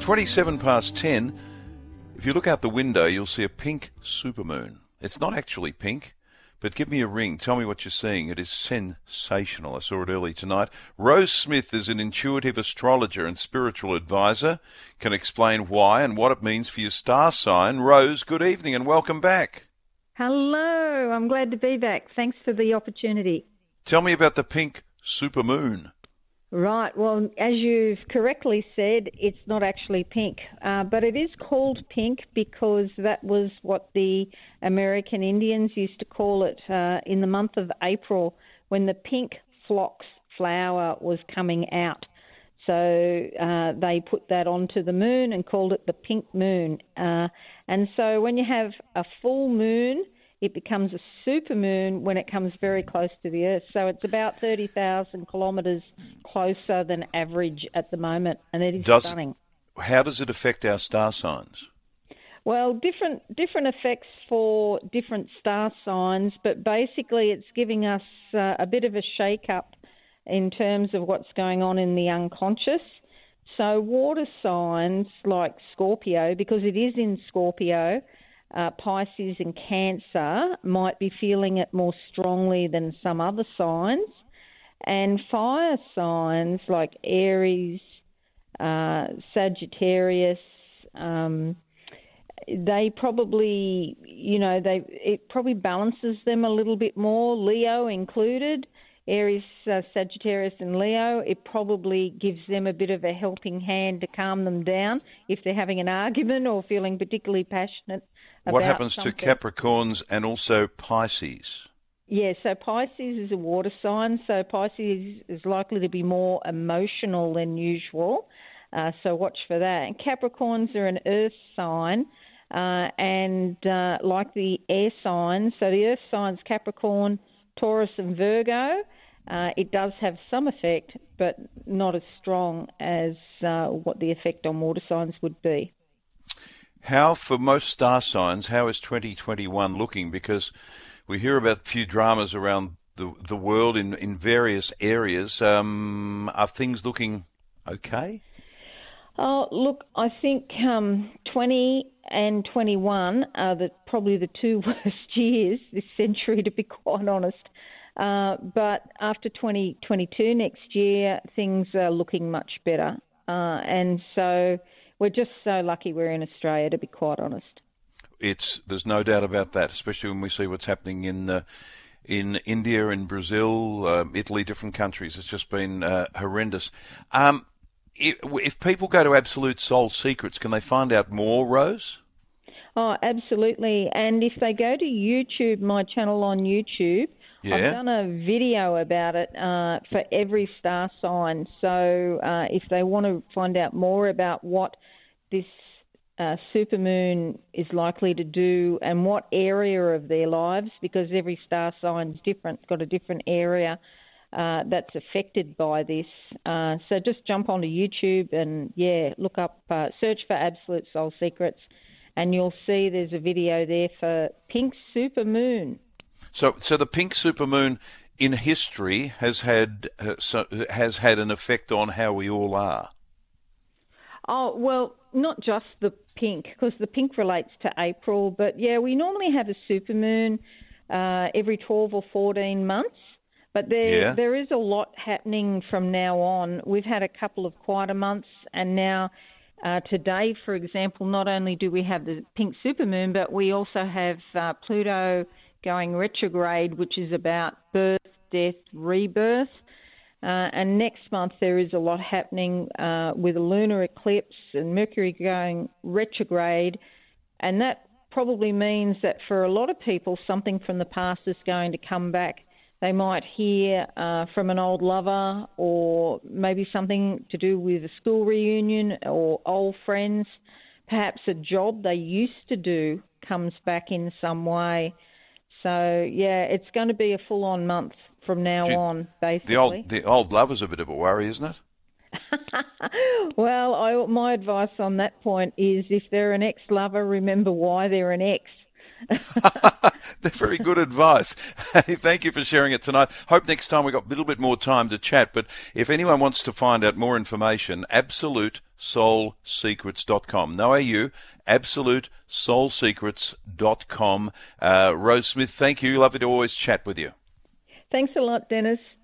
27 past 10. If you look out the window, you'll see a pink supermoon. It's not actually pink, but give me a ring. Tell me what you're seeing. It is sensational. I saw it early tonight. Rose Smith is an intuitive astrologer and spiritual advisor. Can explain why and what it means for your star sign. Rose, good evening and welcome back. Hello. I'm glad to be back. Thanks for the opportunity. Tell me about the pink supermoon. Right. Well, as you've correctly said, it's not actually pink, but it is called pink because that was what the American Indians used to call it in the month of April when the pink phlox flower was coming out. So they put that onto the moon and called it the pink moon. And so when you have a full moon, it becomes a supermoon when it comes very close to the Earth. So it's about 30,000 kilometres closer than average at the moment, and it is stunning. How does it affect our star signs? Well, different effects for different star signs, but basically it's giving us a bit of a shake-up in terms of what's going on in the unconscious. So water signs like Scorpio, because it is in Scorpio, Pisces and Cancer might be feeling it more strongly than some other signs. And fire signs like Aries, Sagittarius, they probably, it probably balances them a little bit more, Leo included. Aries, Sagittarius and Leo, it probably gives them a bit of a helping hand to calm them down if they're having an argument or feeling particularly passionate about What happens something. to Capricorns and also Pisces? Yeah, so Pisces is a water sign, so Pisces is likely to be more emotional than usual, so watch for that. And Capricorns are an earth sign, and like the air signs, so the earth signs Capricorn, Taurus and Virgo, it does have some effect, but not as strong as what the effect on water signs would be. How, for most star signs, how is 2021 looking? Because we hear about a few dramas around the world in various areas. Are things looking okay? Oh, look, I think 20 and 21 are probably the two worst years this century, to be quite honest. But after 2022 next year, things are looking much better. And so we're just so lucky we're in Australia, to be quite honest. There's no doubt about that, especially when we see what's happening in India, in Brazil, Italy, different countries. It's just been horrendous. If people go to Absolute Soul Secrets, can they find out more, Rose? Oh, absolutely. And if they go to YouTube, my channel on YouTube, I've done a video about it for every star sign. So if they want to find out more about what this supermoon is likely to do and what area of their lives, because every star sign's different, got a different area that's affected by this. So just jump onto YouTube and, look up, search for Absolute Soul Secrets, and you'll see there's a video there for Pink Supermoon. So the pink supermoon in history has had an effect on how we all are. Oh, well, not just the pink, because the pink relates to April, but we normally have a supermoon every 12 or 14 months. But there is a lot happening from now on. We've had a couple of quieter months, and now today, for example, not only do we have the pink supermoon, but we also have Pluto going retrograde, which is about birth, death, rebirth. And next month there is a lot happening with a lunar eclipse and Mercury going retrograde, and that probably means that for a lot of people something from the past is going to come back. They might hear from an old lover, or maybe something to do with a school reunion or old friends. Perhaps a job they used to do comes back in some way. So, it's going to be a full-on month from now on, basically. The old lover's a bit of a worry, isn't it? Well, my advice on that point is if they're an ex-lover, remember why they're an ex. They're very good advice. Hey, thank you for sharing it tonight. Hope next time we've got a little bit more time to chat. But if anyone wants to find out more information, AbsoluteSoulSecrets.com. No AU, AbsoluteSoulSecrets.com. Rose Smith, thank you. Lovely to always chat with you. Thanks a lot, Dennis.